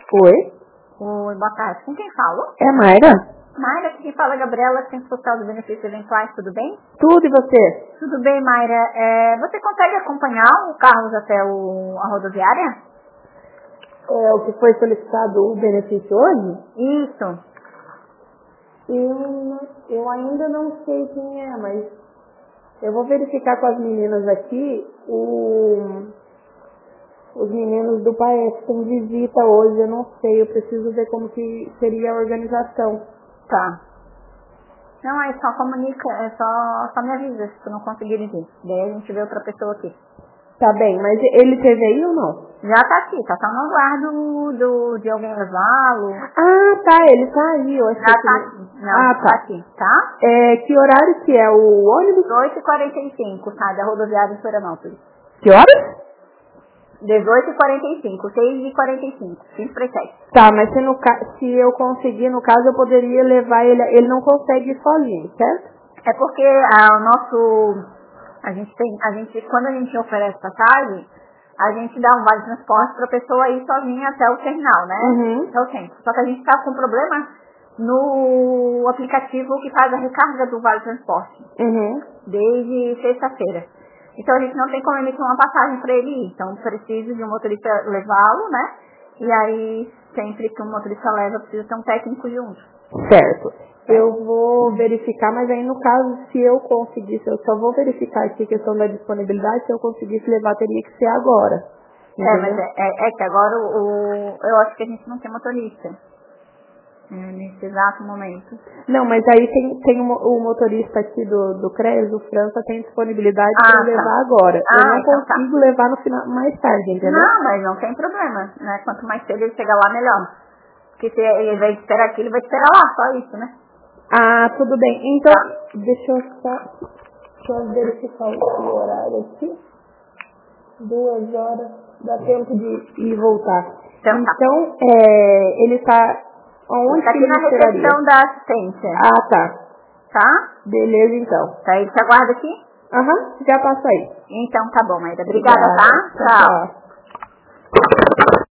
Oi? Oi, boa tarde. Com quem falo? É a Mayra? Mayra, aqui quem fala é a Gabriela, assistente social do benefício eventuais, tudo bem? Tudo, e você? Tudo bem, Mayra. Você consegue acompanhar o Carlos até a rodoviária? É o que foi solicitado o benefício hoje? Isso. Eu ainda não sei quem é, mas eu vou verificar com as meninas aqui. Os meninos do PAES têm visita hoje, eu não sei, eu preciso ver como que seria a organização. Tá. Não, aí só comunica, só me avisa se tu não conseguir vir. Daí a gente vê outra pessoa aqui. Tá bem, mas ele teve aí ou não? Já tá aqui, tá só no aguardo de alguém levá-lo. Ah, tá, ele tá aí, eu acho Já que tá ele... aqui. Não, tá aqui, tá? Que horário que é o ônibus? 18h45, tá? Da rodoviária de Florianópolis. Que horas? 18h45, 6h45, 5:07. Tá, mas se eu conseguir, no caso, eu poderia levar ele não consegue ir sozinho, certo? É porque quando a gente oferece passagem, a gente dá um vale de transporte para a pessoa ir sozinha até o terminal, né? Uhum. Até o centro. Só que a gente está com problema no aplicativo que faz a recarga do vale de transporte. Uhum. Desde sexta-feira. Então a gente não tem como emitir uma passagem para ele ir. Então preciso de um motorista levá-lo, né? E aí, sempre que um motorista leva, precisa ter um técnico junto. Certo. Eu vou verificar, mas aí no caso, se eu conseguisse, eu só vou verificar aqui a questão da disponibilidade, se eu conseguisse levar, teria que ser agora. Entendeu? Mas é que agora eu acho que a gente não tem motorista. Nesse exato momento. Não, mas aí tem o motorista aqui do CRES, do França, tem disponibilidade para levar agora. Eu não então consigo levar no final, mais tarde, entendeu? Não, mas não tem problema, né? Quanto mais cedo ele chegar lá, melhor. Porque se ele vai te esperar aqui, ele vai te esperar lá, só isso, né? Ah, tudo bem. Então, deixa eu verificar o horário aqui. 2 horas, dá tempo de ir e voltar. Então, ele tá... Onde tá que aqui ele na esperaria? recepção da assistência. Ah, tá. Tá? Beleza, então. Tá aí, te aguarda aqui? Aham, já passa aí. Então tá bom, Maíra. Obrigada, tá? Tchau.